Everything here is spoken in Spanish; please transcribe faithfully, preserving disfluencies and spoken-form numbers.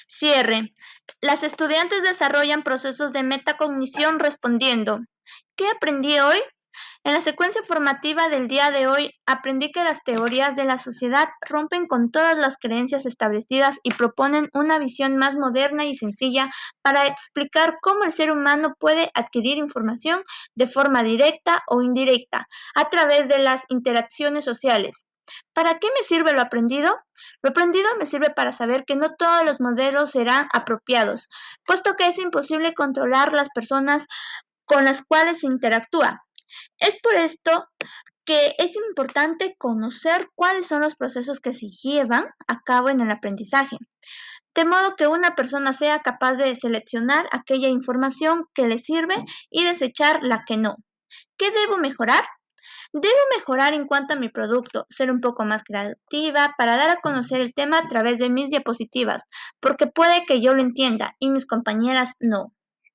Cierre. Las estudiantes desarrollan procesos de metacognición respondiendo. ¿Qué aprendí hoy? En la secuencia formativa del día de hoy aprendí que las teorías de la sociedad rompen con todas las creencias establecidas y proponen una visión más moderna y sencilla para explicar cómo el ser humano puede adquirir información de forma directa o indirecta a través de las interacciones sociales. ¿Para qué me sirve lo aprendido? Lo aprendido me sirve para saber que no todos los modelos serán apropiados, puesto que es imposible controlar las personas con las cuales se interactúa. Es por esto que es importante conocer cuáles son los procesos que se llevan a cabo en el aprendizaje, de modo que una persona sea capaz de seleccionar aquella información que le sirve y desechar la que no. ¿Qué debo mejorar? Debo mejorar en cuanto a mi producto, ser un poco más creativa para dar a conocer el tema a través de mis diapositivas, porque puede que yo lo entienda y mis compañeras no.